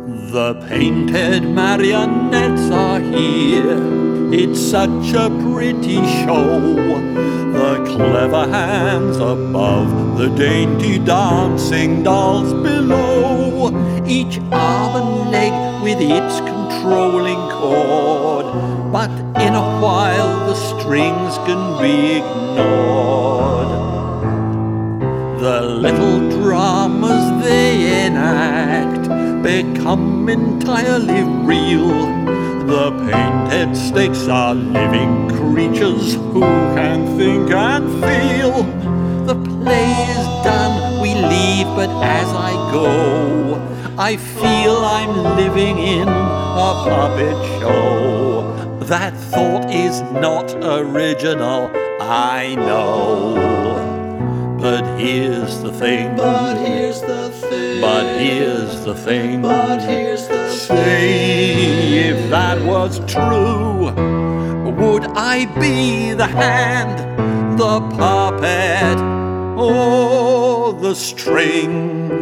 The painted marionettes are here. It's such a pretty show. The clever hands above, the dainty dancing dolls below. Each arm and leg with its controlling cord. But in a while the strings can be ignored. The little dramas they enact become entirely real. The painted stakes are living creatures who can think and feel. The play is done, we leave, but as I go, I feel I'm living in a puppet show. That thought is not original, I know. But here's the thing. But here's the thing. But here's the thing. But here's the Say, if that was true, would I be the hand, the puppet, or the string?